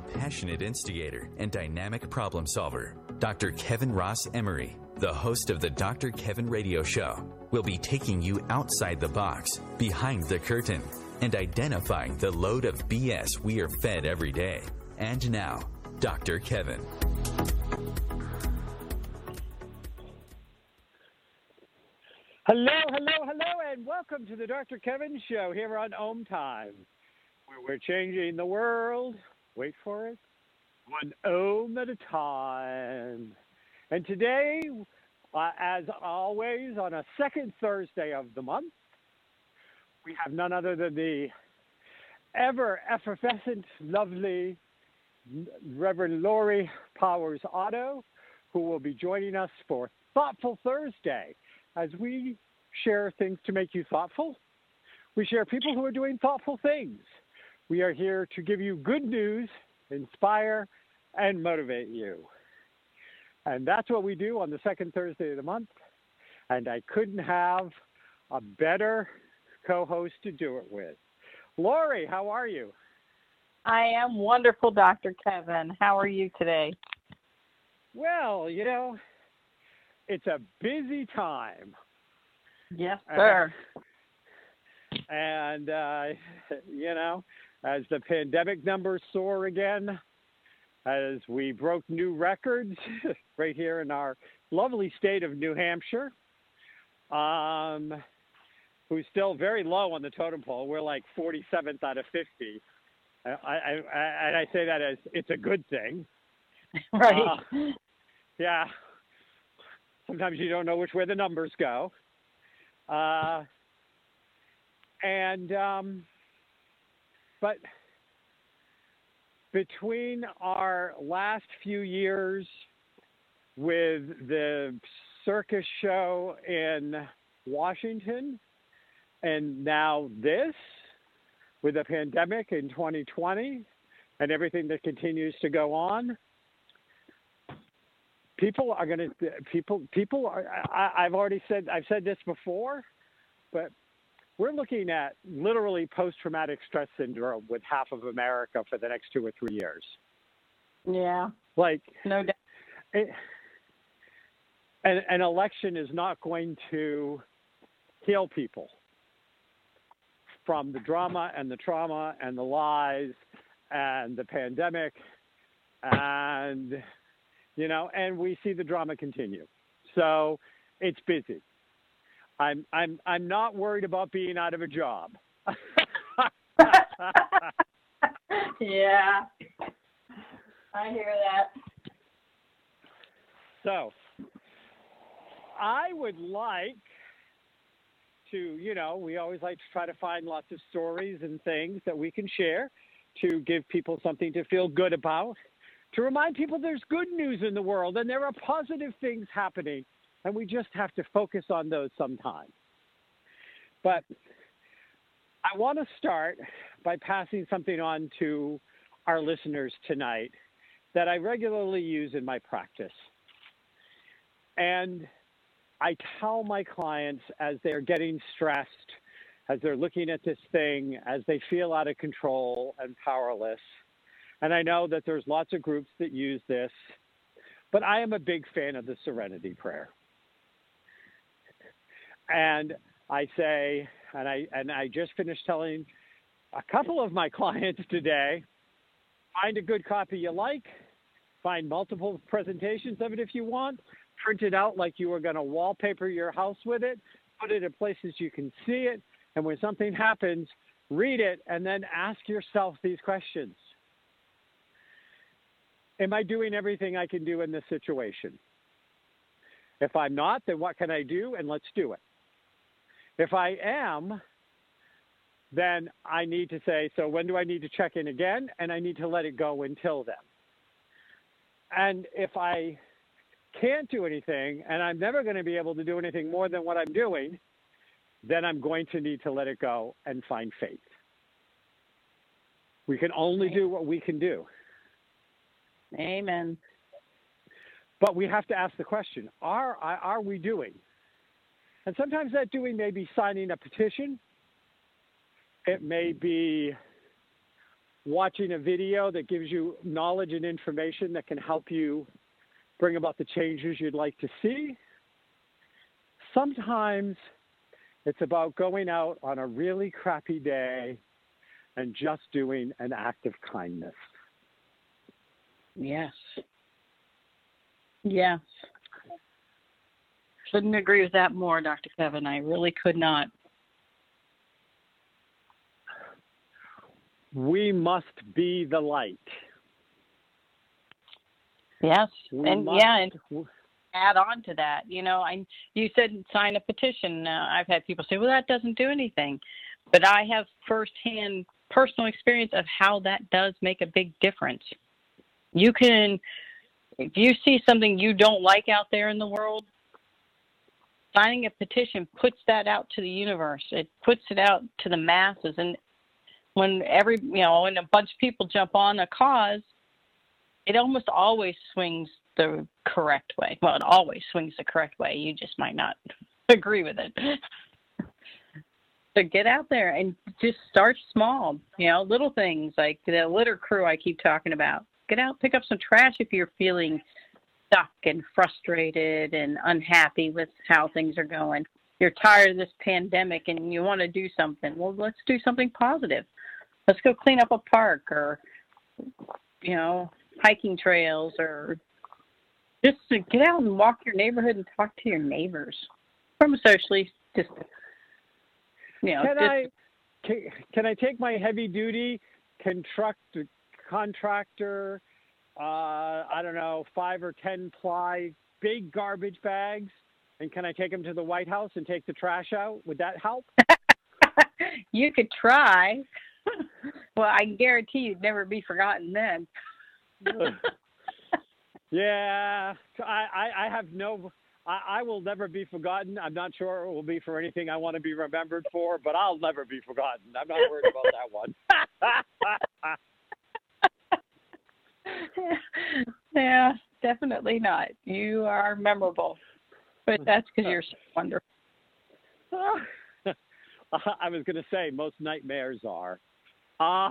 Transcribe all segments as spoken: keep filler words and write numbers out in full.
passionate instigator and dynamic problem solver, Doctor Kevin Ross Emery, the host of the Doctor Kevin Radio Show, will be taking you outside the box, behind the curtain, and identifying the load of B S we are fed every day. And now, Doctor Kevin. Hello, hello, hello, and welcome to the Doctor Kevin Show here on Om Time, where we're changing the world, wait for it, one Om at a time. And today, uh, as always, on a second Thursday of the month, we have none other than the ever effervescent, lovely Reverend Lori Powers Otto, who will be joining us for Thoughtful Thursday, as we share things to make you thoughtful. We share people who are doing thoughtful things. We are here to give you good news, inspire, and motivate you. And that's what we do on the second Thursday of the month. And I couldn't have a better co-host to do it with. Lori, how are you? I am wonderful, Doctor Kevin. How are you today? Well, you know, it's a busy time. Yes, sir. Uh, and, uh, you know, as the pandemic numbers soar again, as we broke new records right here in our lovely state of New Hampshire, um, who's still very low on the totem pole. We're like forty-seventh out of fifty. I, I, I, and I say that as it's a good thing. Right. Uh, yeah. Sometimes you don't know which way the numbers go. Uh, and, um, but between our last few years with the circus show in Washington and now this, with the pandemic in twenty twenty and everything that continues to go on, people are going to, people, people are, I, I've already said, I've said this before, but we're looking at literally post-traumatic stress syndrome with half of America for the next two or three years. Yeah. Like, no doubt. It, an, an election is not going to heal people from the drama and the trauma and the lies and the pandemic and, you know, and we see the drama continue. So it's busy. I'm I'm I'm not worried about being out of a job. Yeah. I hear that. So I would like to, you know, we always like to try to find lots of stories and things that we can share to give people something to feel good about, to remind people there's good news in the world and there are positive things happening, and we just have to focus on those sometimes. But I want to start by passing something on to our listeners tonight that I regularly use in my practice. And I tell my clients as they're getting stressed, as they're looking at this thing, as they feel out of control and powerless, and I know that there's lots of groups that use this, but I am a big fan of the Serenity Prayer. And I say, and I and I just finished telling a couple of my clients today, find a good copy you like, find multiple presentations of it if you want, print it out like you were going to wallpaper your house with it, put it in places you can see it, and when something happens, read it, and then ask yourself these questions. Am I doing everything I can do in this situation? If I'm not, then what can I do? And let's do it. If I am, then I need to say, so when do I need to check in again? And I need to let it go until then. And if I can't do anything, and I'm never going to be able to do anything more than what I'm doing, then I'm going to need to let it go and find faith. We can only do what we can do. Amen. But we have to ask the question, are, are we doing? And sometimes that doing may be signing a petition. It may be watching a video that gives you knowledge and information that can help you bring about the changes you'd like to see. Sometimes it's about going out on a really crappy day and just doing an act of kindness. Yes. Yes. Couldn't agree with that more, Doctor Kevin. I really could not. We must be the light. Yes, We and must, yeah, and add on to that. You know, I you said sign a petition. Uh, I've had people say, "Well, that doesn't do anything," but I have firsthand personal experience of how that does make a big difference. You can, if you see something you don't like out there in the world, signing a petition puts that out to the universe. It puts it out to the masses, and when every, you know, when a bunch of people jump on a cause, it almost always swings the correct way. Well, it always swings the correct way. You just might not agree with it. So get out there and just start small, you know, little things like the litter crew I keep talking about. Get out, pick up some trash if you're feeling stuck and frustrated and unhappy with how things are going. You're tired of this pandemic and you want to do something. Well, let's do something positive. Let's go clean up a park or, you know, hiking trails, or just to get out and walk your neighborhood and talk to your neighbors from a socially distant. You know, can just, I can, can I take my heavy duty construct contractor, uh, I don't know, five or ten ply big garbage bags, and can I take them to the White House and take the trash out? Would that help? You could try. Well, I guarantee you'd never be forgotten then. Yeah, I, I, I have no, I, I will never be forgotten. I'm not sure it will be for anything I want to be remembered for, but I'll never be forgotten. I'm not worried about that one. Yeah, definitely not. You are memorable, but that's because you're so wonderful. I was going to say most nightmares are. Uh,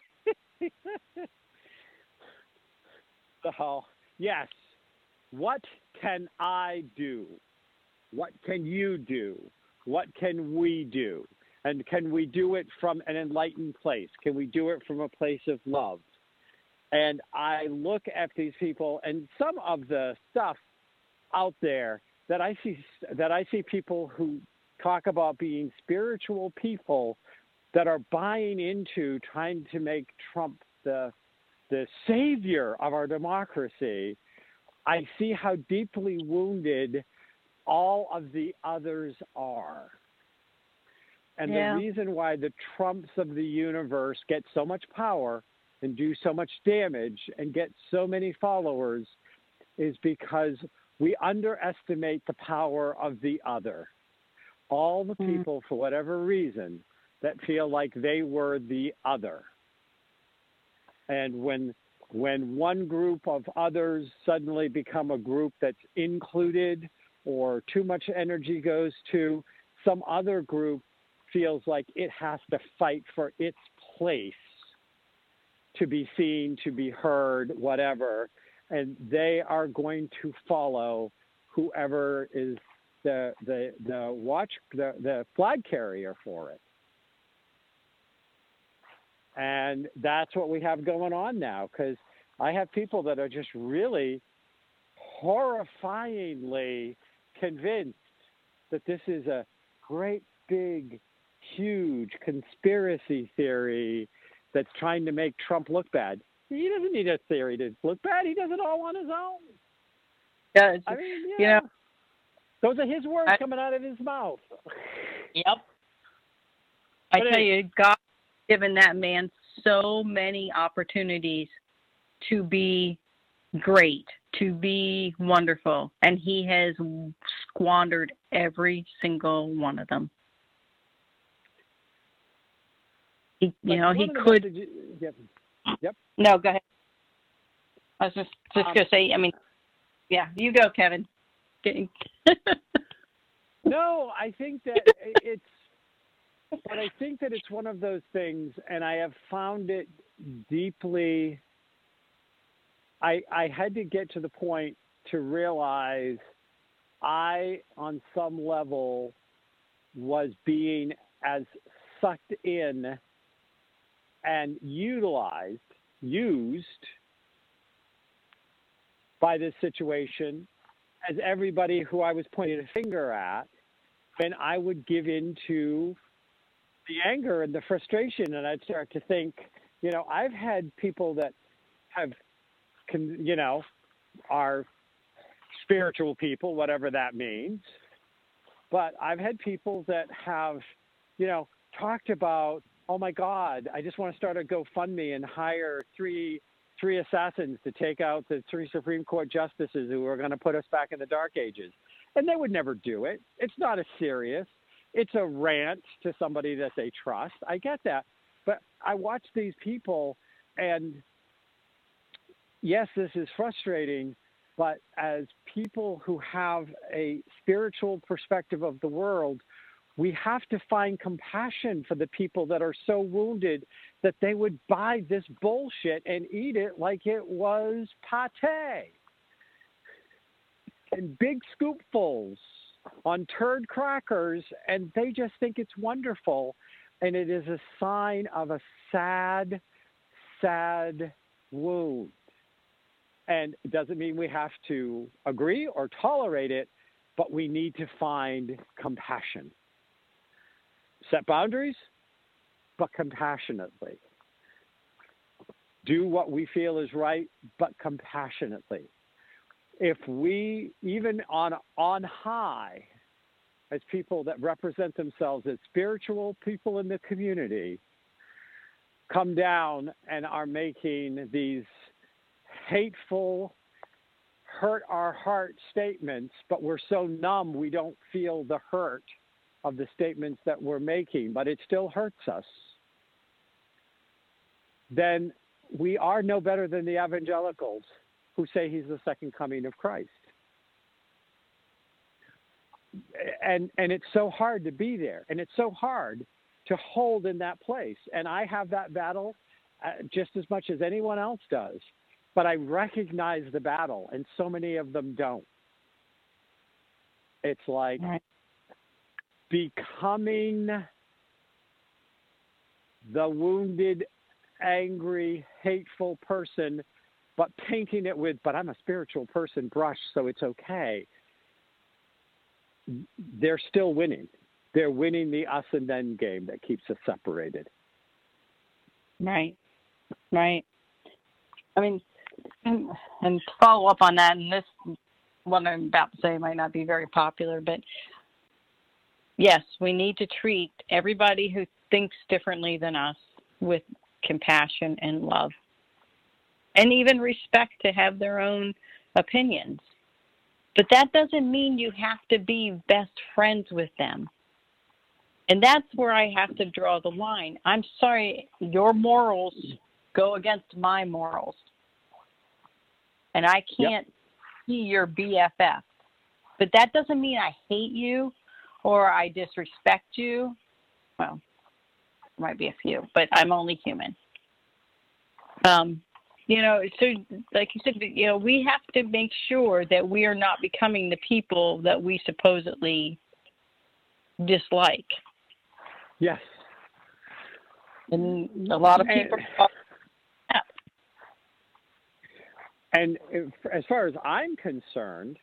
so, yes, what can I do? What can you do? What can we do? And can we do it from an enlightened place? Can we do it from a place of love? And I look at these people, and some of the stuff out there that I see, that I see people who talk about being spiritual people that are buying into trying to make Trump the the savior of our democracy. I see how deeply wounded all of the others are. And yeah. the reason why the Trumps of the universe get so much power and do so much damage and get so many followers is because we underestimate the power of the other. All the people, mm. for whatever reason, that feel like they were the other. And when when one group of others suddenly become a group that's included, or too much energy goes to, some other group feels like it has to fight for its place to be seen, to be heard, whatever, and they are going to follow whoever is the the the watch the, the flag carrier for it. And that's what we have going on now, because I have people that are just really horrifyingly convinced that this is a great, big, huge conspiracy theory that's trying to make Trump look bad. He doesn't need a theory to look bad. He does it all on his own. Yeah, I mean, you, you know, know, those are his words I, coming out of his mouth. Yep. I But tell it, you, God has given that man so many opportunities to be great, to be wonderful, and he has squandered every single one of them. He, you know, he could. Messages, yep. Yep. No, go ahead. I was just, just Um, going to say, I mean, yeah, you go, Kevin. No, I think that it's but I think that it's one of those things, and I have found it deeply. I I had to get to the point to realize I, on some level, was being as sucked in and utilized, used by this situation as everybody who I was pointing a finger at, and I would give in to the anger and the frustration, and I'd start to think, you know, I've had people that have, you know, are spiritual people, whatever that means, but I've had people that have, you know, talked about, oh my God, I just want to start a GoFundMe and hire three three assassins to take out the three Supreme Court justices who are going to put us back in the dark ages. And they would never do it. It's not as serious. It's a rant to somebody that they trust. I get that. But I watch these people, and yes, this is frustrating, but as people who have a spiritual perspective of the world, we have to find compassion for the people that are so wounded that they would buy this bullshit and eat it like it was pate and big scoopfuls on turd crackers, and they just think it's wonderful. And it is a sign of a sad, sad wound. And it doesn't mean we have to agree or tolerate it, but we need to find compassion. Set boundaries, but compassionately. Do what we feel is right, but compassionately. If we, even on, on high, as people that represent themselves as spiritual people in the community, come down and are making these hateful, hurt our heart statements, but we're so numb we don't feel the hurt of the statements that we're making, but it still hurts us, then we are no better than the evangelicals who say he's the second coming of Christ. And and it's so hard to be there, and it's so hard to hold in that place. And I have that battle uh, just as much as anyone else does, but I recognize the battle, and so many of them don't. It's like right. becoming the wounded, angry, hateful person, but painting it with, but I'm a spiritual person brush, so it's okay. They're still winning. They're winning the us and them game that keeps us separated. Right, right. I mean, and, and to follow up on that, and this, what I'm about to say might not be very popular, but yes, we need to treat everybody who thinks differently than us with compassion and love, and even respect to have their own opinions. But that doesn't mean you have to be best friends with them. And that's where I have to draw the line. I'm sorry, your morals go against my morals. And I can't yep. be your B F F. But that doesn't mean I hate you or I disrespect you. Well, there might be a few, but I'm only human. Um, you know, so like you said, you know, we have to make sure that we are not becoming the people that we supposedly dislike. Yes. And a lot of people and, and if, as far as I'm concerned,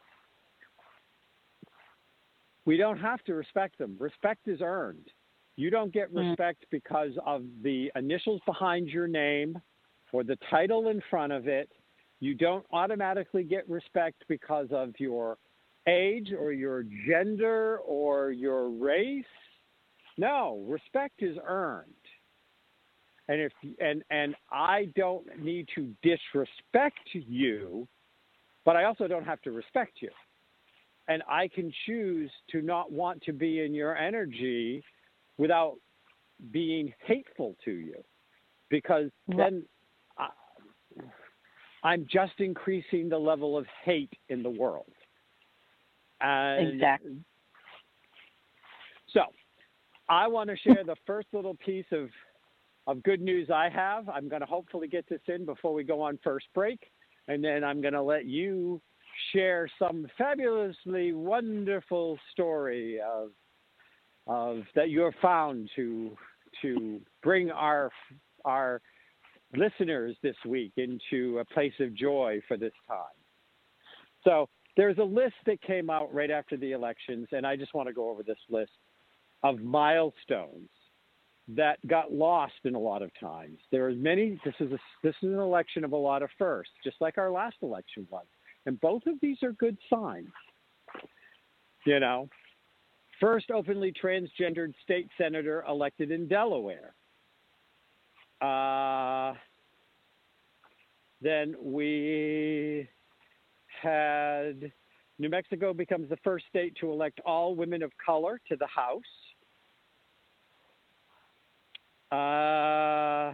we don't have to respect them. Respect is earned. You don't get respect mm. because of the initials behind your name or the title in front of it. You don't automatically get respect because of your age or your gender or your race. No, respect is earned. And if and and I don't need to disrespect you, but I also don't have to respect you. And I can choose to not want to be in your energy without being hateful to you, because then I, I'm just increasing the level of hate in the world. And exactly. So I want to share the first little piece of, of good news I have. I'm going to hopefully get this in before we go on first break, and then I'm going to let you share some fabulously wonderful story of of that you have found to to bring our our listeners this week into a place of joy for this time. So there's a list that came out right after the elections, and I just want to go over this list of milestones that got lost in a lot of times. There are many. This is a, this is an election of a lot of firsts, just like our last election was. And both of these are good signs. You know, first openly transgendered state senator elected in Delaware. Uh, then we had New Mexico becomes the first state to elect all women of color to the House. Uh,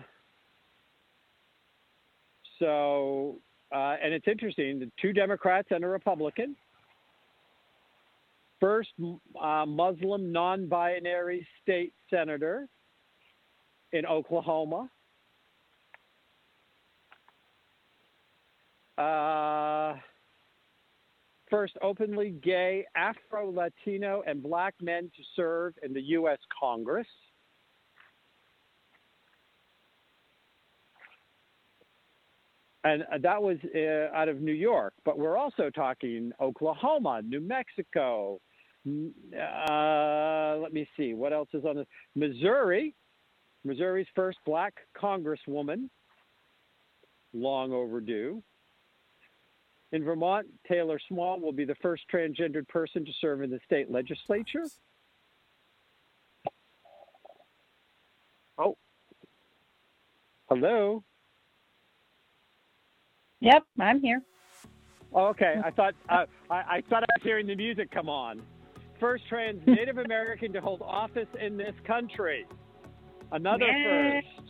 so, uh, and it's interesting, the two Democrats and a Republican. First uh, Muslim non-binary state senator in Oklahoma. Uh, first openly gay, Afro-Latino, and black men to serve in the U S Congress. And that was uh, out of New York, but we're also talking Oklahoma, New Mexico. Uh, let me see, what else is on this? Missouri, Missouri's first black congresswoman, long overdue. In Vermont, Taylor Small will be the first transgendered person to serve in the state legislature. Oh, hello. Yep, I'm here. Oh, okay, I thought uh, I, I thought I was hearing the music come on. First trans Native American to hold office in this country. Another Yay. first.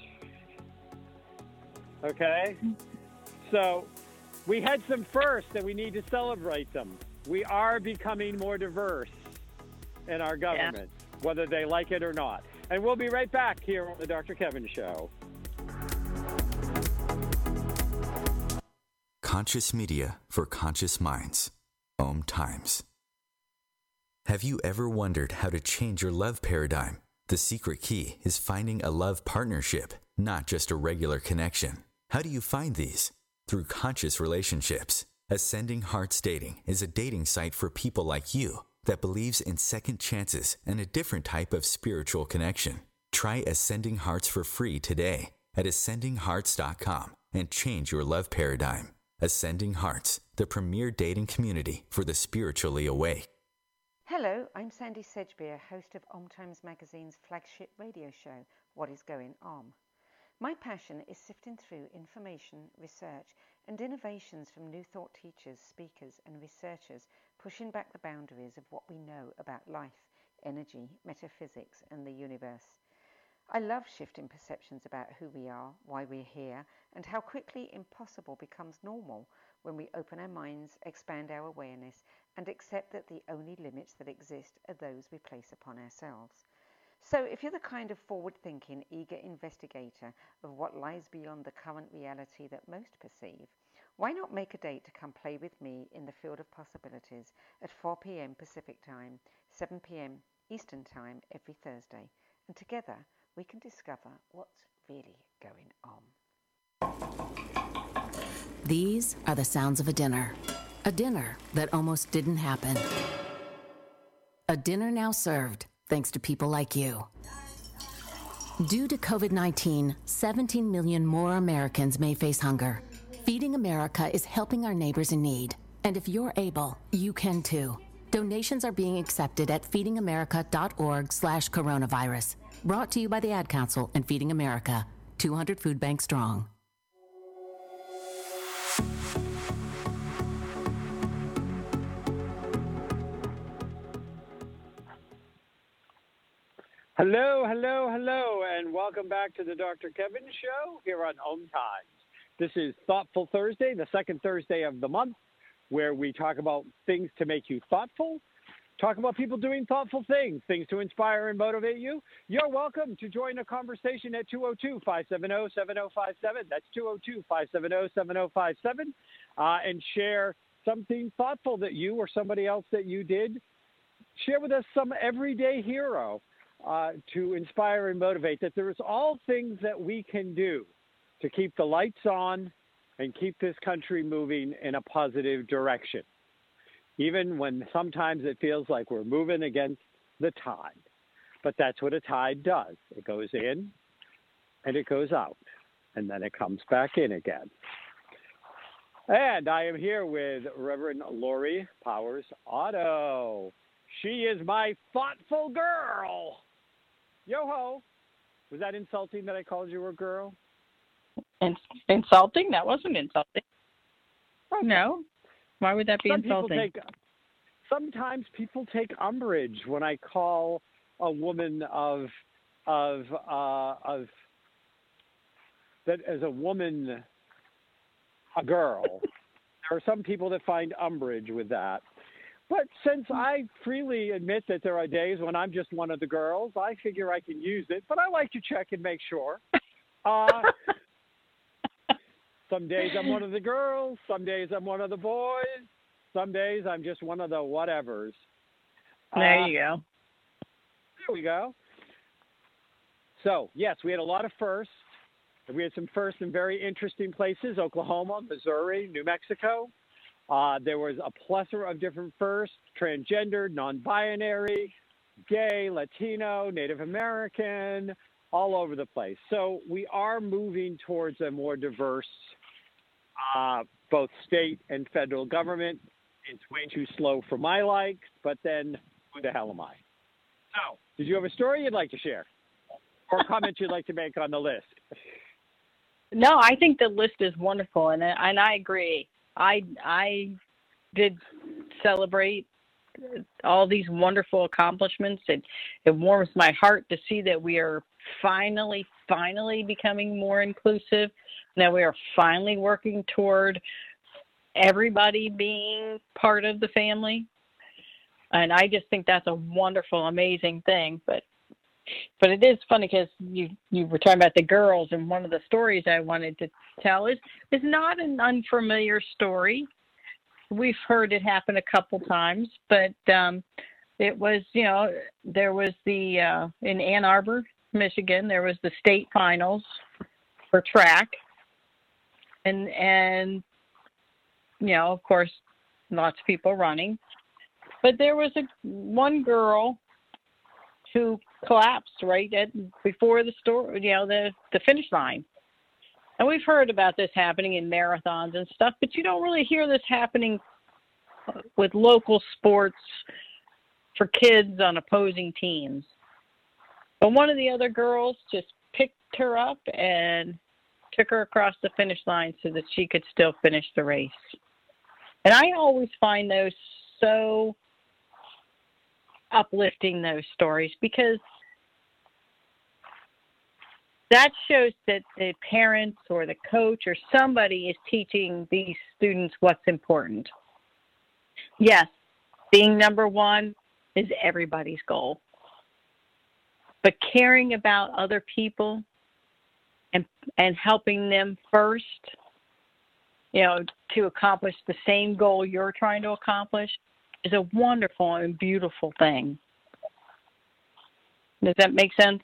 Okay, so we had some firsts and we need to celebrate them. We are becoming more diverse in our government, yeah. whether they like it or not. And we'll be right back here on the Doctor Kevin Show. Conscious media for conscious minds. Om Times. Have you ever wondered how to change your love paradigm? The secret key is finding a love partnership, not just a regular connection. How do you find these? Through conscious relationships. Ascending Hearts Dating is a dating site for people like you that believes in second chances and a different type of spiritual connection. Try Ascending Hearts for free today at ascending hearts dot com and change your love paradigm. Ascending Hearts, the premier dating community for the spiritually awake. Hello, I'm Sandy Sedgbeer, host of Om Times Magazine's flagship radio show, What is Going On? My passion is sifting through information, research, and innovations from new thought teachers, speakers, and researchers pushing back the boundaries of what we know about life, energy, metaphysics, and the universe. I love shifting perceptions about who we are, why we're here, and how quickly impossible becomes normal when we open our minds, expand our awareness, and accept that the only limits that exist are those we place upon ourselves. So if you're the kind of forward-thinking, eager investigator of what lies beyond the current reality that most perceive, why not make a date to come play with me in the field of possibilities at four p.m. Pacific Time, seven p.m. Eastern Time every Thursday, and together we can discover what's really going on. These are the sounds of a dinner. A dinner that almost didn't happen. A dinner now served, thanks to people like you. Due to COVID nineteen, seventeen million more Americans may face hunger. Feeding America is helping our neighbors in need. And if you're able, you can too. Donations are being accepted at feeding america dot org slash coronavirus. Brought to you by the Ad Council and Feeding America, two hundred food banks strong. Hello, hello, hello, and welcome back to the Doctor Kevin Show here on Om Times. This is Thoughtful Thursday, the second Thursday of the month, where we talk about things to make you thoughtful. talk about people doing thoughtful things, things to inspire and motivate you, you're welcome to join the conversation at two oh two, five seven oh, seven oh five seven. That's two oh two, five seven oh, seven oh five seven. Uh, and share something thoughtful that you or somebody else that you did. Share with us some everyday hero uh, to inspire and motivate, that there is all things that we can do to keep the lights on and keep this country moving in a positive direction, even when sometimes it feels like we're moving against the tide. But that's what a tide does. It goes in and it goes out, and then it comes back in again. And I am here with Reverend Lori Powers Otto. She is my thoughtful girl. Yo-ho. Was that insulting that I called you a girl? In- insulting? That wasn't insulting. Okay. No. Why would that be Some insulting? People take, sometimes people take umbrage when I call a woman of of uh, of that as a woman a girl. There are some people that find umbrage with that. But since I freely admit that there are days when I'm just one of the girls, I figure I can use it. But I like to check and make sure. Uh, some days I'm one of the girls. Some days I'm one of the boys. Some days I'm just one of the whatevers. There uh, you go. There we go. So, yes, we had a lot of firsts. We had some firsts in very interesting places: Oklahoma, Missouri, New Mexico. Uh, there was a plethora of different firsts: transgender, non-binary, gay, Latino, Native American, all over the place. So we are moving towards a more diverse, uh, both state and federal government. It's way too slow for my likes, but then who the hell am I? So, did you have a story you'd like to share, or a comment you'd like to make on the list? No, I think the list is wonderful, and and I agree. I I did celebrate all these wonderful accomplishments. It it warms my heart to see that we are finally, finally becoming more inclusive. That we are finally working toward everybody being part of the family. And I just think that's a wonderful, amazing thing. But but it is funny because you, you were talking about the girls, and one of the stories I wanted to tell is, is not an unfamiliar story. We've heard it happen a couple times, but um, it was, you know, there was the, uh, in Ann Arbor, Michigan, there was the state finals for track. And, and you know, of course, lots of people running. But there was a one girl who collapsed right at before the store, you know, the, the finish line. And we've heard about this happening in marathons and stuff, but you don't really hear this happening with local sports for kids on opposing teams. But one of the other girls just picked her up and took her across the finish line so that she could still finish the race. And I always find those so uplifting, those stories, because that shows that the parents or the coach or somebody is teaching these students what's important. Yes, being number one is everybody's goal. But caring about other people and and helping them first, you know, to accomplish the same goal you're trying to accomplish is a wonderful and beautiful thing. Does that make sense?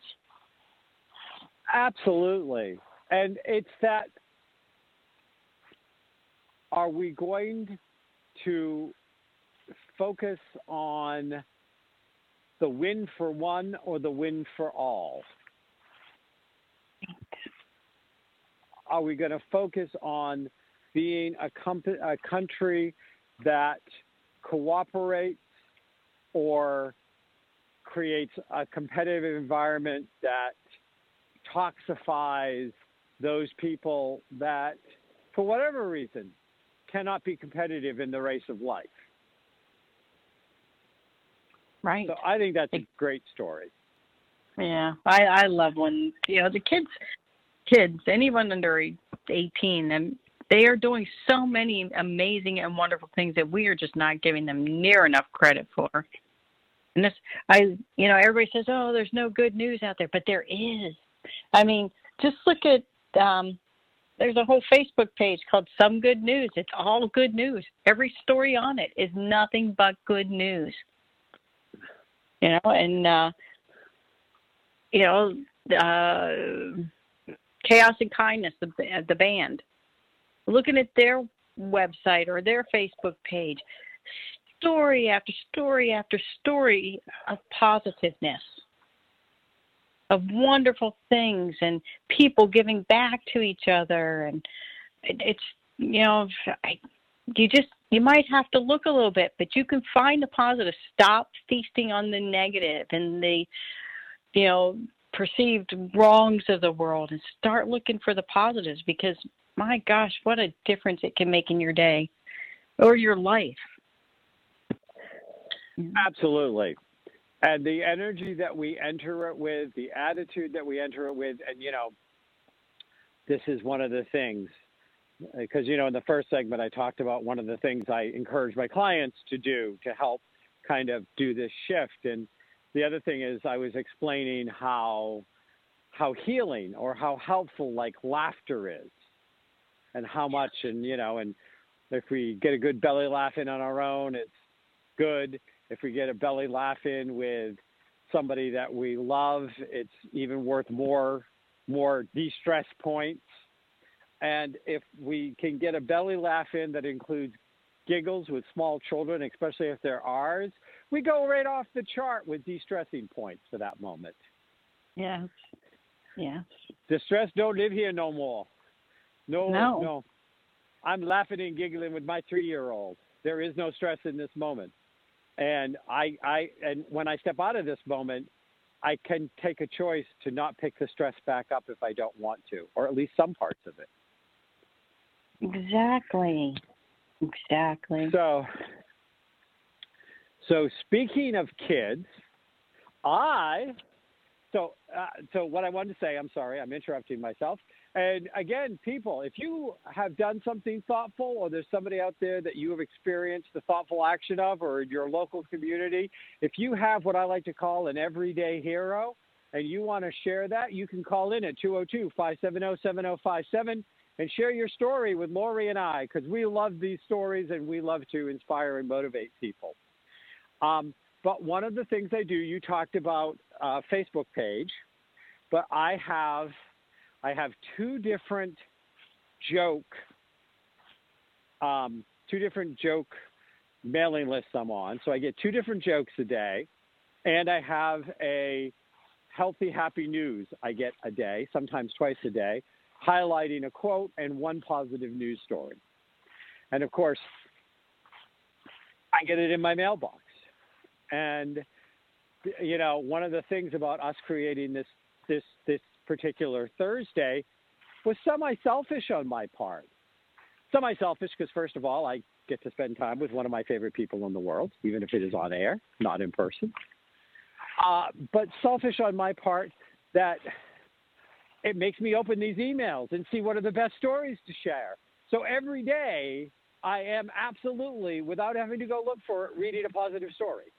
Absolutely. And it's that, are we going to focus on the win for one or the win for all? Are we going to focus on being a, comp- a country that cooperates or creates a competitive environment that toxifies those people that, for whatever reason, cannot be competitive in the race of life? Right. So I think that's a great story. Yeah, I, I love when, you know, the kids, kids, anyone under eighteen, and they are doing so many amazing and wonderful things that we are just not giving them near enough credit for. And this, I, you know, everybody says, oh, there's no good news out there, but there is. I mean, just look at, um, there's a whole Facebook page called Some Good News. It's all good news. Every story on it is nothing but good news. You know, and, uh, you know, uh, Chaos and Kindness, the, the band, looking at their website or their Facebook page, story after story after story of positiveness, of wonderful things, and people giving back to each other. And it, it's, you know, I, you just, you might have to look a little bit, but you can find the positive. Stop feasting on the negative and the, you know, perceived wrongs of the world, and start looking for the positives, because my gosh, what a difference it can make in your day or your life. Absolutely. And the energy that we enter it with, the attitude that we enter it with, and, you know, this is one of the things, because, you know, in the first segment, I talked about one of the things I encourage my clients to do to help kind of do this shift. And the other thing is I was explaining how how healing or how helpful like laughter is, and how much, and, you know, and if we get a good belly laugh in on our own, it's good. If we get a belly laugh in with somebody that we love, it's even worth more, more de-stress points. And if we can get a belly laugh in that includes giggles with small children, especially if they're ours, we go right off the chart with de-stressing points for that moment. Yes. Yes. Distress don't live here no more. No, no, no. I'm laughing and giggling with my three-year-old. There is no stress in this moment. And I, I, and when I step out of this moment, I can take a choice to not pick the stress back up if I don't want to, or at least some parts of it. Exactly. Exactly. So, so speaking of kids, I, so, uh, so what I wanted to say, I'm sorry, I'm interrupting myself. And again, people, if you have done something thoughtful, or there's somebody out there that you have experienced the thoughtful action of, or in your local community, if you have what I like to call an everyday hero, and you want to share that, you can call in at two oh two, five seven oh, seven oh five seven and share your story with Lori and I, because we love these stories and we love to inspire and motivate people. Um, but one of the things I do, you talked about a Facebook page, but I have I have two different joke, um, two different joke mailing lists I'm on. So I get two different jokes a day, and I have a healthy, happy news I get a day, sometimes twice a day, highlighting a quote and one positive news story. And of course, I get it in my mailbox. And, you know, one of the things about us creating this, this, this particular Thursday was semi-selfish on my part. Semi-selfish because, first of all, I get to spend time with one of my favorite people in the world, even if it is on air, not in person. Uh, but selfish on my part that it makes me open these emails and see what are the best stories to share. So every day I am absolutely, without having to go look for it, reading a positive story.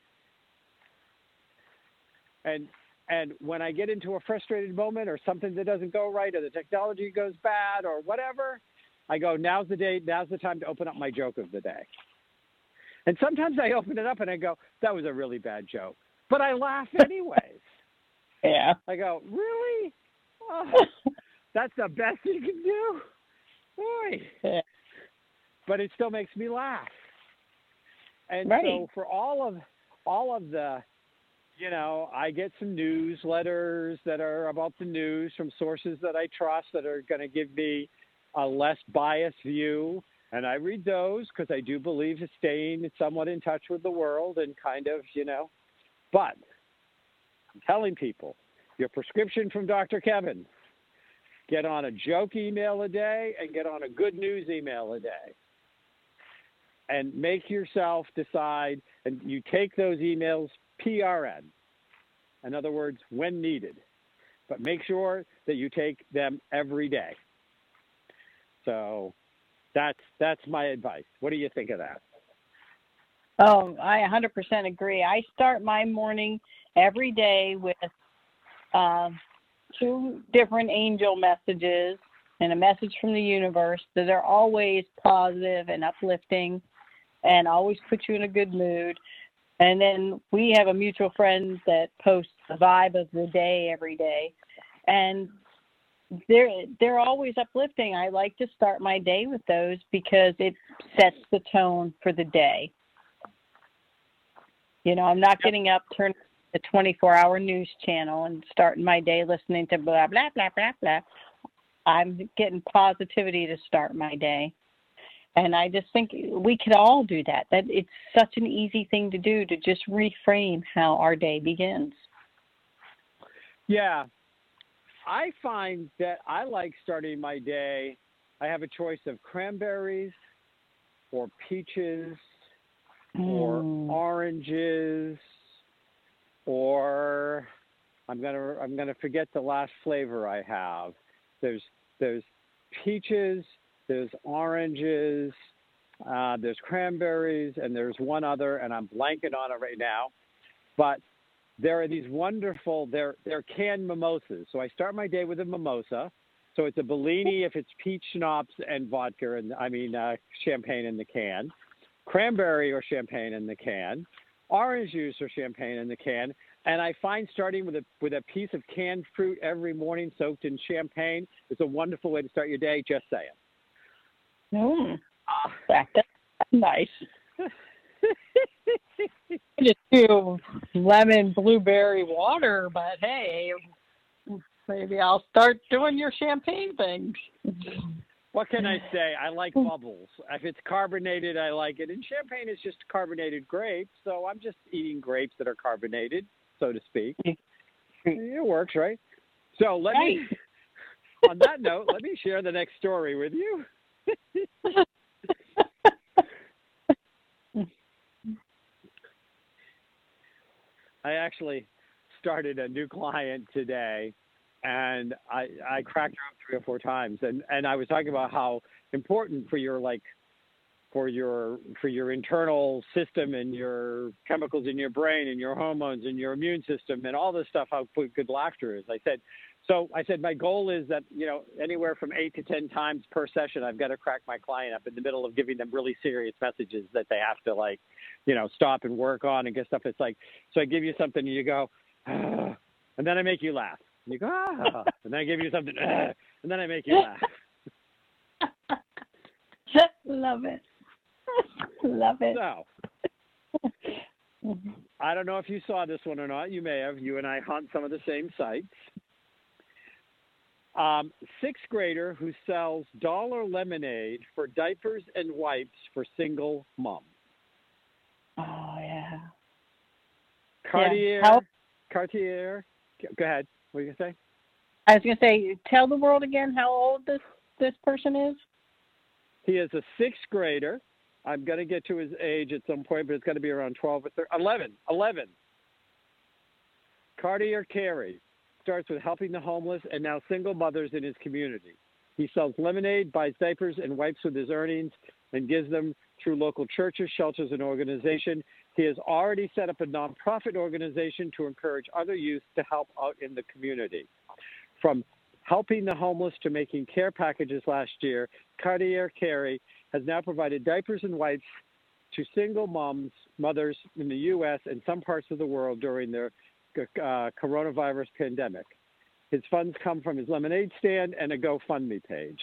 And And when I get into a frustrated moment or something that doesn't go right, or the technology goes bad or whatever, I go, now's the day, now's the time to open up my joke of the day. And sometimes I open it up and I go, that was a really bad joke. But I laugh anyways. Yeah. I go, really? Oh, that's the best you can do? Boy. Yeah. But it still makes me laugh. And right. so for all of all of the, you know, I get some newsletters that are about the news from sources that I trust that are going to give me a less biased view. And I read those because I do believe in staying somewhat in touch with the world and kind of, you know. But I'm telling people, your prescription from Doctor Kevin, get on a joke email a day and get on a good news email a day. And make yourself decide, and you take those emails P R N. In other words, when needed. But make sure that you take them every day. So that's that's my advice. What do you think of that? Oh, I one hundred percent agree. I start my morning every day with uh, two different angel messages and a message from the universe that are always positive and uplifting and always put you in a good mood. And then we have a mutual friend that posts the vibe of the day every day. And they're, they're always uplifting. I like to start my day with those because it sets the tone for the day. You know, I'm not yep. getting up, turning the twenty-four hour news channel and starting my day listening to blah, blah, blah, blah, blah. I'm getting positivity to start my day. And I just think we could all do that. That it's such an easy thing to do, to just reframe how our day begins. Yeah. I find that I like starting my day. I have a choice of cranberries or peaches mm. or oranges, or I'm gonna I'm gonna forget the last flavor I have. There's there's peaches, there's oranges, uh, there's cranberries, and there's one other, and I'm blanking on it right now. But there are these wonderful, they're, they're canned mimosas. So I start my day with a mimosa. So it's a Bellini if it's peach schnapps and vodka, and I mean uh, champagne in the can, cranberry or champagne in the can, orange juice or champagne in the can. And I find starting with a with a piece of canned fruit every morning soaked in champagne is a wonderful way to start your day. Just saying. Mm, uh, that's nice. I just do lemon blueberry water, but hey, maybe I'll start doing your champagne things. What can I say? I like bubbles. If it's carbonated, I like it. And champagne is just carbonated grapes, so I'm just eating grapes that are carbonated, so to speak. It works, right? So let right. me, on that note, let me share the next story with you. I actually started a new client today, and I, I cracked her up three or four times. And, and I was talking about how important for your, like, for your, for your internal system and your chemicals in your brain and your hormones and your immune system and all this stuff, how good laughter is. I said, so I said, my goal is that, you know, anywhere from eight to ten times per session, I've got to crack my client up in the middle of giving them really serious messages that they have to, like, you know, stop and work on and get stuff. It's like, so I give you something and you go, ah, and then I make you laugh. And you go, ah, and then I give you something, ah, and then I make you laugh. Love it. Love it. So, I don't know if you saw this one or not. You may have. You and I hunt some of the same sites. Um, sixth grader who sells dollar lemonade for diapers and wipes for single moms. Oh, yeah. Cartier. Yeah. How- Cartier. Go ahead. What are you going to say? I was going to say, tell the world again how old this, this person is. He is a sixth grader. I'm going to get to his age at some point, but it's going to be around twelve or thirteen. eleven. eleven. Cartier Carey starts with helping the homeless and now single mothers in his community. He sells lemonade, buys diapers, and wipes with his earnings and gives them through local churches, shelters, and organizations. He has already set up a nonprofit organization to encourage other youth to help out in the community. From helping the homeless to making care packages last year, Cartier Carey has now provided diapers and wipes to single moms, mothers in the U S and some parts of the world during their uh, coronavirus pandemic. His funds come from his lemonade stand and a GoFundMe page.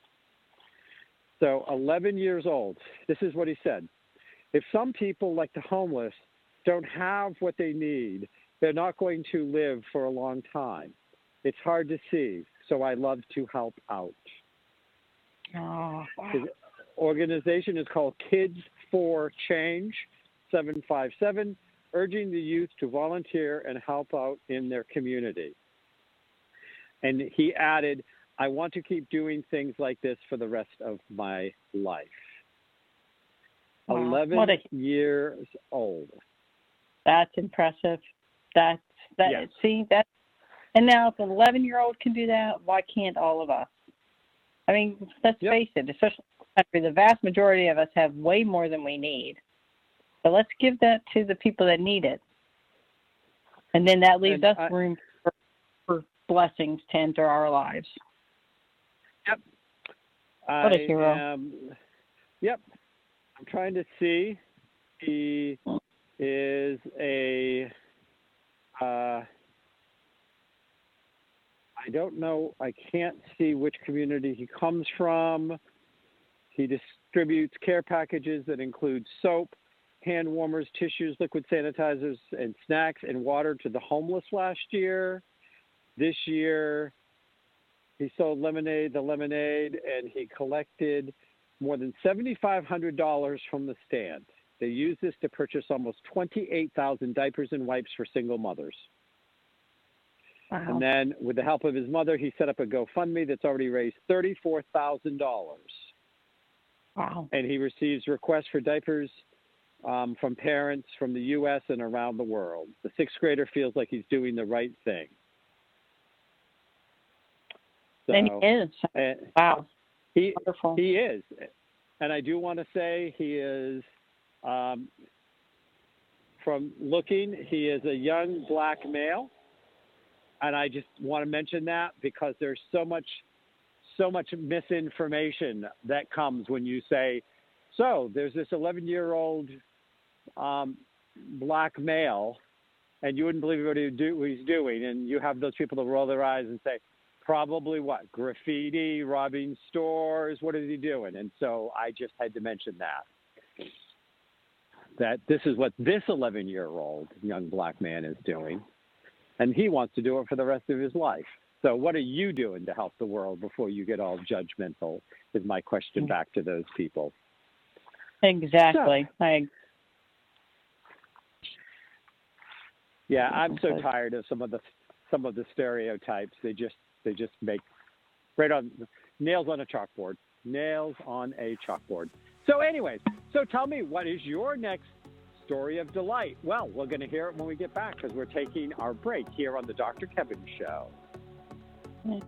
So eleven years old, this is what he said. If some people, like the homeless, don't have what they need, they're not going to live for a long time. It's hard to see, so I love to help out. Oh. His organization is called Kids for Change, seven five seven, urging the youth to volunteer and help out in their community. And he added, I want to keep doing things like this for the rest of my life. Wow. eleven What a, years old. That's impressive. That's that. Yes. See that, and now if an eleven-year-old can do that, why can't all of us? I mean, let's Yep. face it. Especially in the country, the vast majority of us have way more than we need. But let's give that to the people that need it. And then that leaves And us I, room for, for blessings to enter our lives. Yep. What a I hero. Am, yep. I'm trying to see. He is a, uh, I don't know, I can't see which community he comes from. He distributes care packages that include soap, hand warmers, tissues, liquid sanitizers, and snacks and water to the homeless last year. This year, he sold lemonade, the lemonade, and he collected more than seven thousand five hundred dollars from the stand. They used this to purchase almost twenty-eight thousand diapers and wipes for single mothers. Wow. And then, with the help of his mother, he set up a GoFundMe that's already raised thirty-four thousand dollars. Wow. And he receives requests for diapers um, from parents from the U S and around the world. The sixth grader feels like he's doing the right thing. So, and he is. Uh, Wow. He, Wonderful. he is. And I do want to say he is, um, from looking, he is a young black male. And I just want to mention that because there's so much, so much misinformation that comes when you say, so there's this eleven-year-old um, black male, and you wouldn't believe what, he do, what he's doing. And you have those people that roll their eyes and say, probably what? Graffiti, robbing stores. What is he doing? And so I just had to mention that, that this is what this eleven-year-old young black man is doing. And he wants to do it for the rest of his life. So what are you doing to help the world before you get all judgmental is my question back to those people. Exactly. So, I Yeah, I'm so tired of some of the some of the stereotypes. They just they just make right on nails on a chalkboard. Nails on a chalkboard. So anyways, so tell me, what is your next story of delight? Well, we're going to hear it when we get back because we're taking our break here on the Doctor Kevin Show. Okay.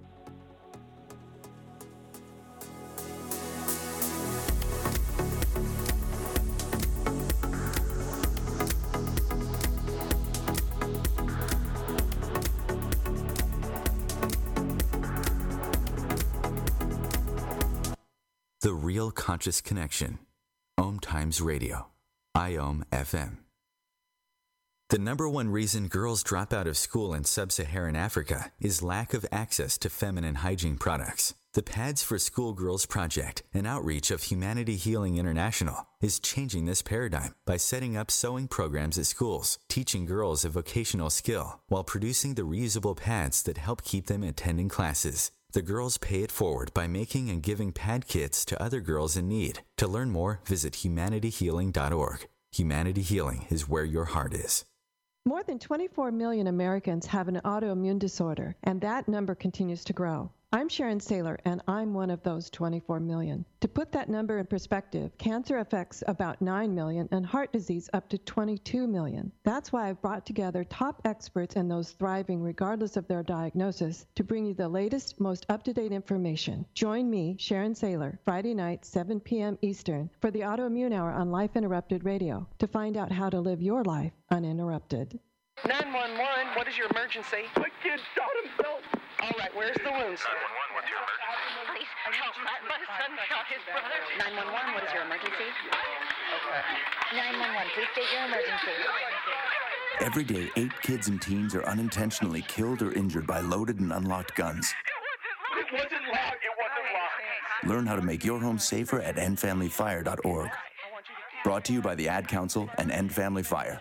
The Real Conscious Connection. Om Times Radio. I O M F M. The number one reason girls drop out of school in sub-Saharan Africa is lack of access to feminine hygiene products. The Pads for Schoolgirls Project, an outreach of Humanity Healing International, is changing this paradigm by setting up sewing programs at schools, teaching girls a vocational skill, while producing the reusable pads that help keep them attending classes. The girls pay it forward by making and giving pad kits to other girls in need. To learn more, visit humanity healing dot org. Humanity Healing is where your heart is. More than twenty-four million Americans have an autoimmune disorder, and that number continues to grow. I'm Sharon Saylor, and I'm one of those twenty-four million. To put that number in perspective, cancer affects about nine million and heart disease up to twenty-two million. That's why I've brought together top experts and those thriving regardless of their diagnosis to bring you the latest, most up-to-date information. Join me, Sharon Saylor, Friday night, seven p.m. Eastern, for the Autoimmune Hour on Life Interrupted Radio to find out how to live your life uninterrupted. nine one one, what is your emergency? My kid shot himself. All right, where's the wound, sir? nine one one, what's your emergency? Please help. My, my son shot his brother. nine one one, what is your emergency? Okay. nine one one, please state your emergency. Every day, eight kids and teens are unintentionally killed or injured by loaded and unlocked guns. It wasn't locked. It wasn't locked. Learn how to make your home safer at end family fire dot org. Brought to you by the Ad Council and End Family Fire.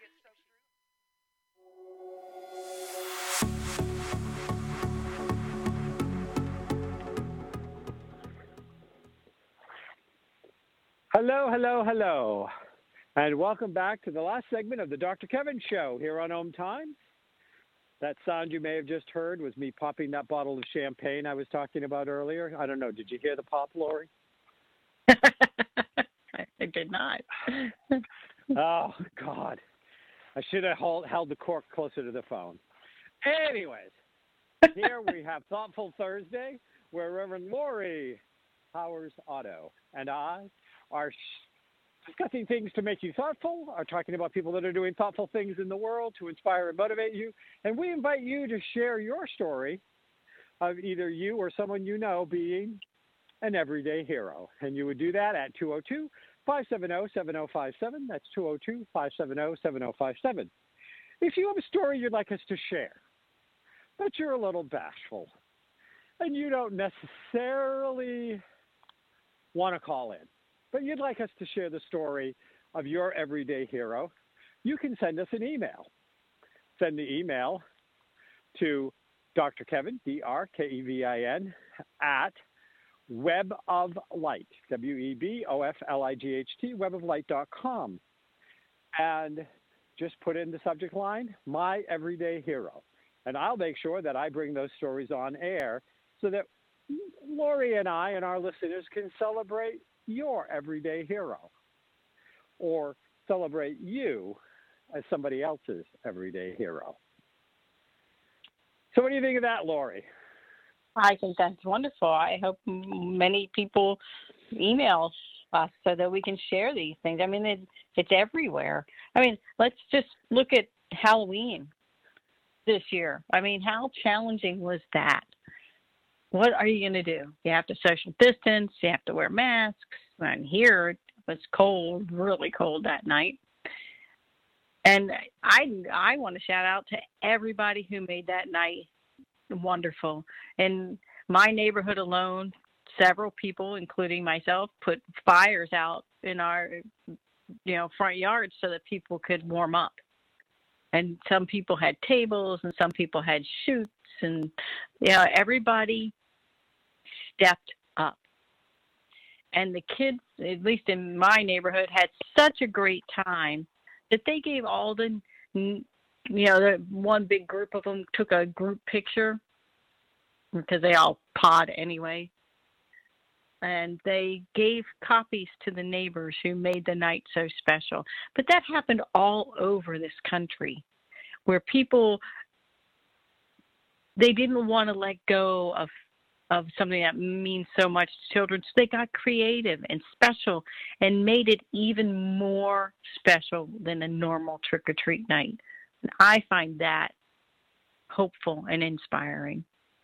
Hello, hello, hello, and welcome back to the last segment of the Doctor Kevin Show here on Om Times. That sound you may have just heard was me popping that bottle of champagne I was talking about earlier. I don't know. Did you hear the pop, Lori? I did not. Oh, God. I should have hold, held the cork closer to the phone. Anyways, here we have Thoughtful Thursday, where Reverend Lori Powers Otto and I are discussing things to make you thoughtful, are talking about people that are doing thoughtful things in the world to inspire and motivate you. And we invite you to share your story of either you or someone you know being an everyday hero. And you would do that at two oh two, five seven oh, seven oh five seven. That's two oh two, five seven oh, seven oh five seven. If you have a story you'd like us to share, but you're a little bashful and you don't necessarily want to call in, but you'd like us to share the story of your everyday hero, you can send us an email. Send the email to Doctor Kevin, D R K E V I N, at Web of Light, W E B O F L I G H T, web of light dot com. And just put in the subject line, My Everyday Hero. And I'll make sure that I bring those stories on air so that Lori and I and our listeners can celebrate your everyday hero or celebrate you as somebody else's everyday hero. So what do you think of that, Lori? I think that's wonderful. I hope many people email us so that we can share these things. I mean, it, it's everywhere. I mean, let's just look at Halloween this year. I mean, how challenging was that? What are you going to do? You have to social distance. You have to wear masks. And here it was cold, really cold that night. And I, I want to shout out to everybody who made that night wonderful. In my neighborhood alone, several people, including myself, put fires out in our, you know, front yard so that people could warm up. And some people had tables and some people had chutes, and, you know, everybody stepped up. And the kids, at least in my neighborhood, had such a great time that they gave all the, you know, the one big group of them took a group picture because they all pod anyway. And they gave copies to the neighbors who made the night so special. But that happened all over this country, where people, they didn't want to let go of of something that means so much to children. So they got creative and special and made it even more special than a normal trick-or-treat night. And I find that hopeful and inspiring.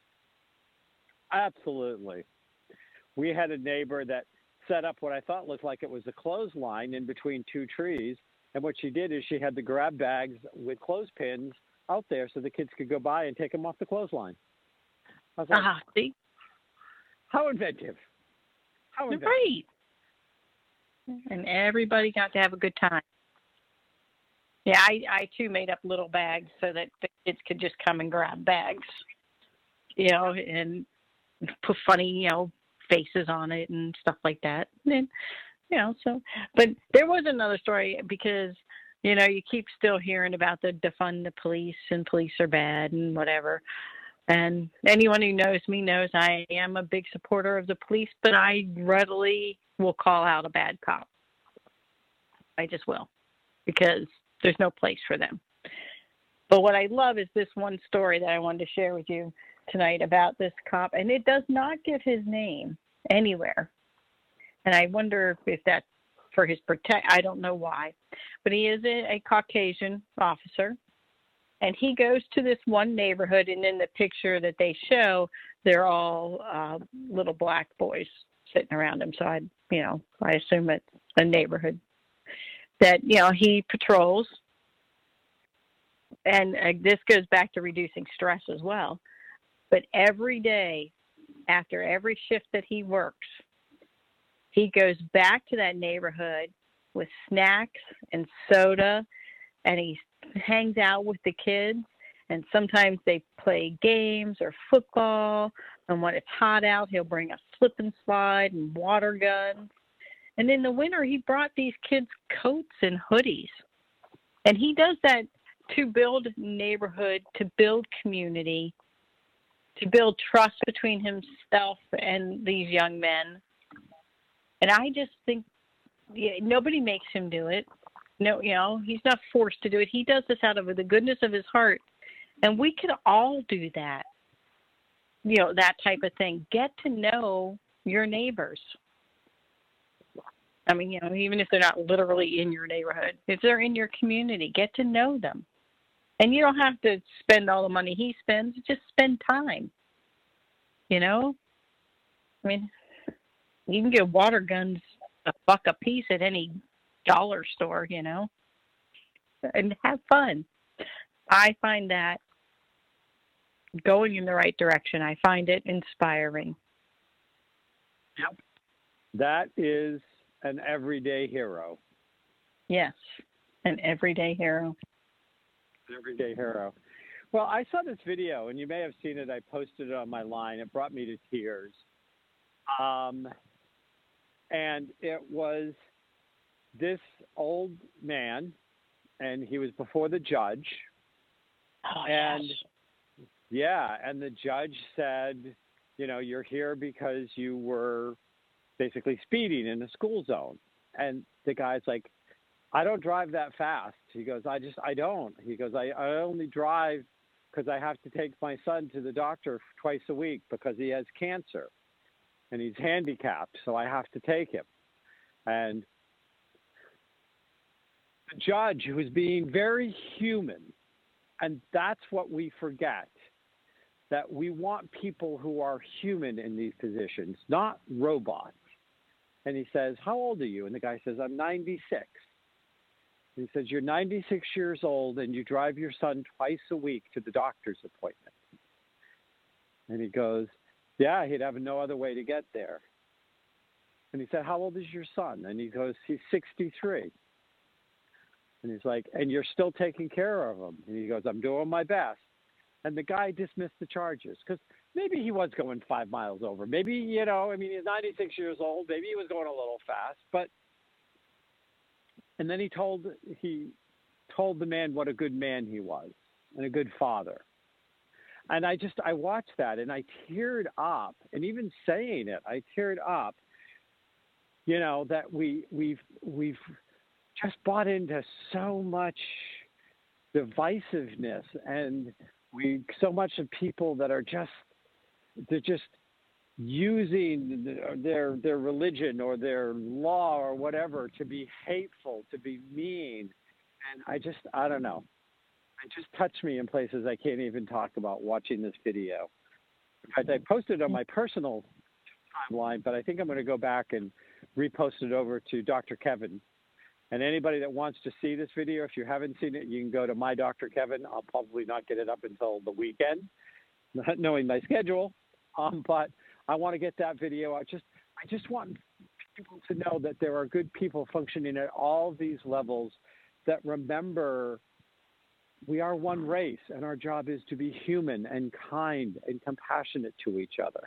Absolutely. We had a neighbor that set up what I thought looked like it was a clothesline in between two trees. And what she did is she had the grab bags with clothespins out there so the kids could go by and take them off the clothesline. I was like, Ah, see? How inventive. How inventive. Right. And everybody got to have a good time. Yeah, I, I too made up little bags so that the kids could just come and grab bags, you know, and put funny, you know, faces on it and stuff like that. And, you know, so, but there was another story because, you know, you keep still hearing about the defund the police and police are bad and whatever. And anyone who knows me knows I am a big supporter of the police, but I readily will call out a bad cop. I just will, because there's no place for them. But what I love is this one story that I wanted to share with you tonight about this cop, and it does not give his name anywhere. And I wonder if that's for his protect. I don't know why, but he is a, a Caucasian officer. And he goes to this one neighborhood, and in the picture that they show, they're all uh, little black boys sitting around him. So I, you know, I assume it's a neighborhood that, you know, he patrols. And uh, this goes back to reducing stress as well. But every day, after every shift that he works, he goes back to that neighborhood with snacks and soda, and he hangs out with the kids, and sometimes they play games or football, and when it's hot out, he'll bring a slip and slide and water guns. And in the winter, he brought these kids coats and hoodies. And he does that to build neighborhood, to build community, to build trust between himself and these young men. And I just think, yeah, nobody makes him do it. No, you know, he's not forced to do it. He does this out of the goodness of his heart. And we could all do that, you know, that type of thing. Get to know your neighbors. I mean, you know, even if they're not literally in your neighborhood, if they're in your community, get to know them. And you don't have to spend all the money he spends, just spend time. You know? I mean, you can get water guns a buck a piece at any dollar store, you know, and have fun. I find that going in the right direction. I find it inspiring. Yep. That is an everyday hero. Yes, an everyday hero. Everyday hero. Well, I saw this video, and you may have seen it. I posted it on my line. It brought me to tears. Um, and it was this old man, and he was before the judge. Oh, and yes. yeah, and the judge said, you know, you're here because you were basically speeding in a school zone. And the guy's like, I don't drive that fast. He goes, I just, I don't. He goes, I, I only drive because I have to take my son to the doctor twice a week because he has cancer and he's handicapped. So I have to take him. And the judge, who was being very human, and that's what we forget, that we want people who are human in these positions, not robots. And he says, how old are you? And the guy says, I'm ninety-six. He says, you're ninety-six years old and you drive your son twice a week to the doctor's appointment. And he goes, yeah, he'd have no other way to get there. And he said, how old is your son? And he goes, he's sixty-three. And he's like, and you're still taking care of him? And he goes, I'm doing my best. And the guy dismissed the charges because maybe he was going five miles over. Maybe, you know, I mean, he's ninety-six years old. Maybe he was going a little fast, but and then he told he told the man what a good man he was and a good father. And I just I watched that and I teared up. And even saying it, I teared up. You know, that we we've we've just bought into so much divisiveness, and we so much of people that are just they're just using their their religion or their law or whatever to be hateful, to be mean. And I just, I don't know. It just touched me in places I can't even talk about watching this video. In fact, I posted it on my personal timeline, but I think I'm going to go back and repost it over to Doctor Kevin. And anybody that wants to see this video, if you haven't seen it, you can go to my Doctor Kevin. I'll probably not get it up until the weekend, not knowing my schedule. Um, but I want to get that video out. Just, I just want people to know that there are good people functioning at all these levels that remember we are one race and our job is to be human and kind and compassionate to each other.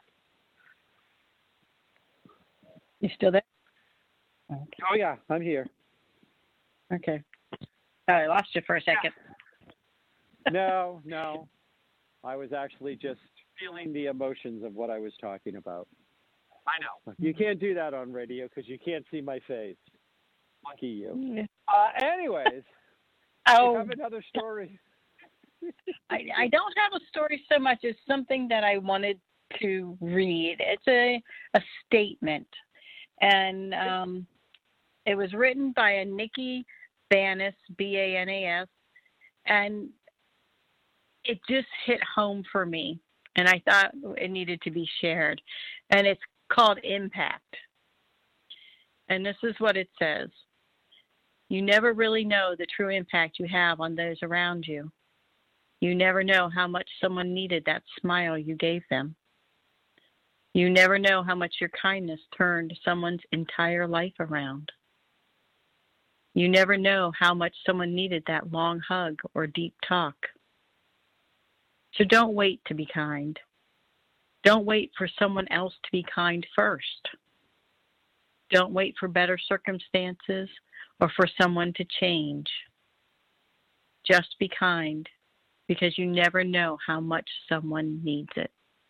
You still there? Okay. Oh, yeah, I'm here. Okay. Oh, I lost you for a second. No, no. I was actually just feeling the emotions of what I was talking about. I know. You can't do that on radio because you can't see my face. Lucky you. Yeah. Uh, anyways, oh, you have another story. I, I don't have a story so much as something that I wanted to read. It's a, a statement. And um, it was written by a Nikki Banas, B A N A S, and it just hit home for me. And I thought it needed to be shared. And it's called Impact. And this is what it says. You never really know the true impact you have on those around you. You never know how much someone needed that smile you gave them. You never know how much your kindness turned someone's entire life around. You never know how much someone needed that long hug or deep talk. So don't wait to be kind. Don't wait for someone else to be kind first. Don't wait for better circumstances or for someone to change. Just be kind, because you never know how much someone needs it.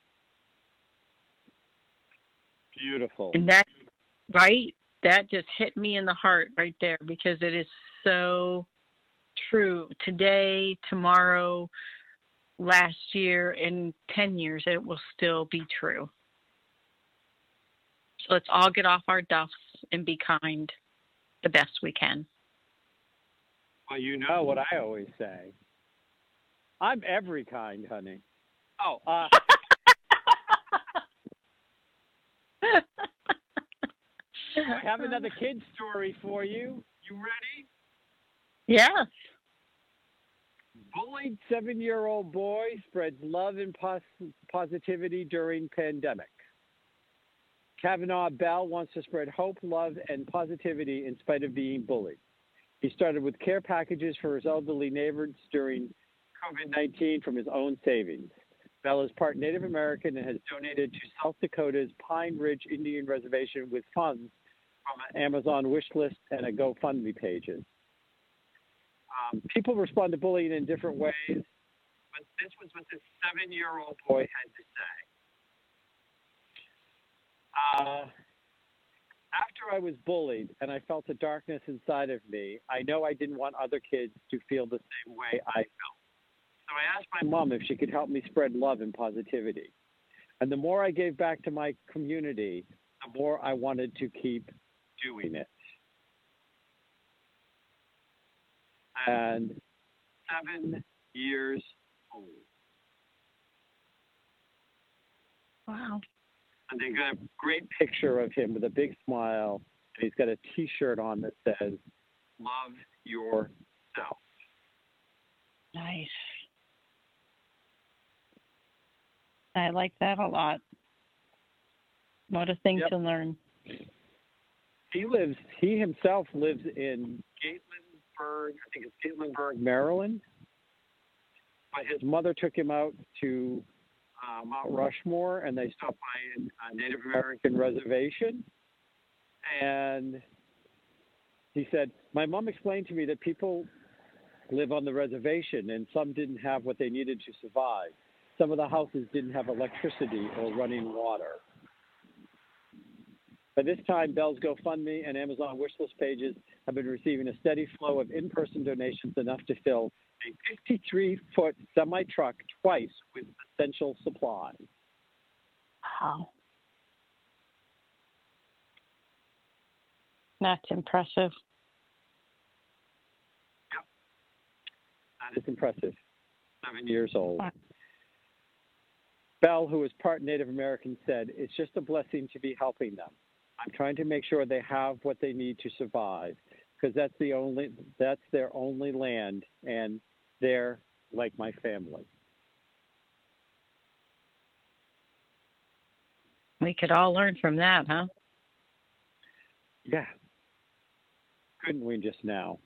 Beautiful. And that, right, that just hit me in the heart right there, because it is so true. Today, tomorrow, last year, in ten years, it will still be true. So let's all get off our duffs and be kind. the best we can. Well, you know what I always say. I'm every kind, honey. Oh, uh. I have another kid story for you. You ready? Yes. Bullied seven-year-old boy spreads love and pos- positivity during pandemic. Kavanaugh Bell wants to spread hope, love, and positivity in spite of being bullied. He started with care packages for his elderly neighbors during COVID nineteen from his own savings. Bell is part Native American and has donated to South Dakota's Pine Ridge Indian Reservation with funds from an Amazon wish list and a GoFundMe pages. Um, people respond to bullying in different ways, but this was what this seven-year-old boy had to say. Uh, after I was bullied and I felt a darkness inside of me, I know I didn't want other kids to feel the same way I felt. So I asked my mom if she could help me spread love and positivity. And the more I gave back to my community, the more I wanted to keep doing it. And seven years old. Wow. And they got a great picture of him with a big smile. And he's got a T-shirt on that says, "Love yourself." Nice. I like that a lot. What a thing Yep. to learn. He lives, he himself lives in Gatlinburg, I think it's Gatlinburg, Maryland. But his mother took him out to uh, Mount Rushmore, and they stopped by a Native American reservation. And he said, my mom explained to me that people live on the reservation, and some didn't have what they needed to survive. Some of the houses didn't have electricity or running water. By this time, Bell's GoFundMe and Amazon wishlist pages have been receiving a steady flow of in-person donations enough to fill a fifty-three foot semi-truck twice with essential supplies. Wow. That's impressive. Yep. That is impressive. Seven years old. Wow. Bell, who is part Native American, said, "It's just a blessing to be helping them. I'm trying to make sure they have what they need to survive, because that's the only that's their only land, and they're like my family." We could all learn from that, huh? Yeah. Couldn't we just now?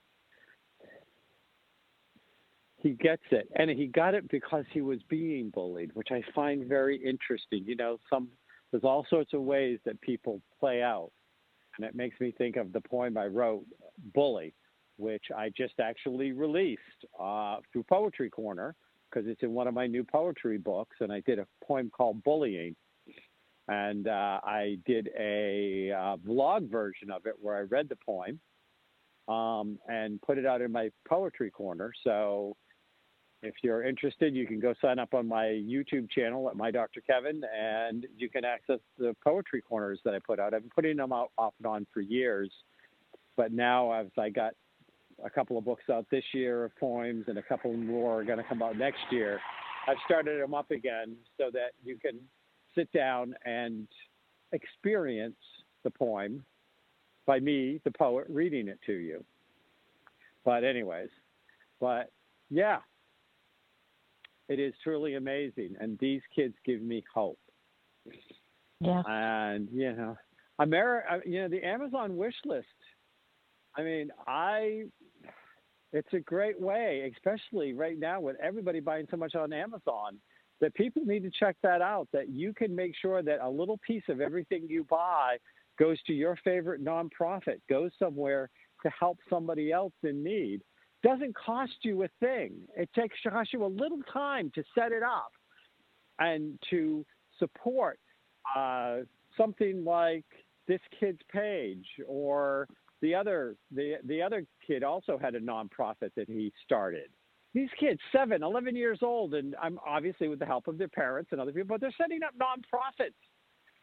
He gets it, and he got it because he was being bullied, which I find very interesting. You know, some there's all sorts of ways that people play out, and it makes me think of the poem I wrote, "Bully," which I just actually released uh, through Poetry Corner because it's in one of my new poetry books, and I did a poem called "Bullying," and uh, I did a uh, vlog version of it where I read the poem um, and put it out in my Poetry Corner. So if you're interested, you can go sign up on my YouTube channel at My Doctor Kevin, and you can access the poetry corners that I put out. I've been putting them out off and on for years, but now I've I got a couple of books out this year of poems, and a couple more are going to come out next year. I've started them up again so that you can sit down and experience the poem by me, the poet, reading it to you. But anyways, but yeah. It is truly amazing, and these kids give me hope. Yeah. And you know, America, you know, the Amazon wish list. I mean, I. It's a great way, especially right now with everybody buying so much on Amazon, that people need to check that out. That you can make sure that a little piece of everything you buy goes to your favorite nonprofit, goes somewhere to help somebody else in need. Doesn't cost you a thing. It takes costs you a little time to set it up and to support uh, something like this kid's page, or the other the the other kid also had a nonprofit that he started. These kids, seven, eleven years old, and I'm obviously with the help of their parents and other people, but they're setting up nonprofits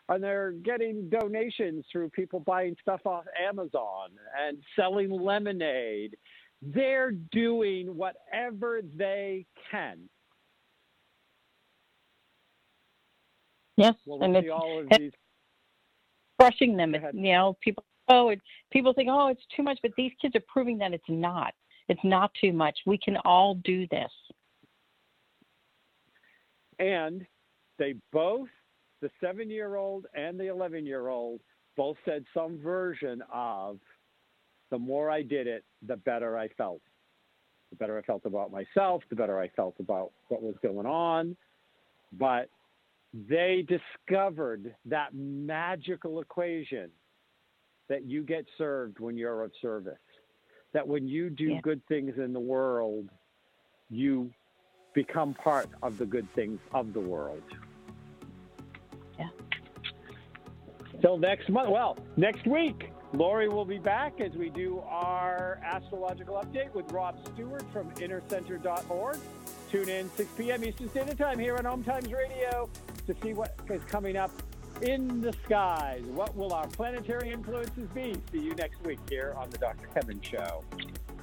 and they're getting donations through people buying stuff off Amazon and selling lemonade. They're doing whatever they can. Yes, Well, and we'll it's see all of these. crushing them. Go It's, ahead. you know, people oh, it, people think, oh, it's too much, but these kids are proving that it's not. It's not too much. We can all do this. And they both, the seven-year-old and the eleven-year-old, both said some version of, the more I did it, the better I felt. The better I felt about myself, the better I felt about what was going on. But they discovered that magical equation that you get served when you're of service. That when you do Yeah. good things in the world, you become part of the good things of the world. Yeah. Till next month. Well, next week, Lori will be back as we do our astrological update with Rob Stewart from inner center dot org. Tune in six p.m. Eastern Standard Time here on Home Times Radio to see what is coming up in the skies. What will our planetary influences be? See you next week here on the Doctor Kevin Show.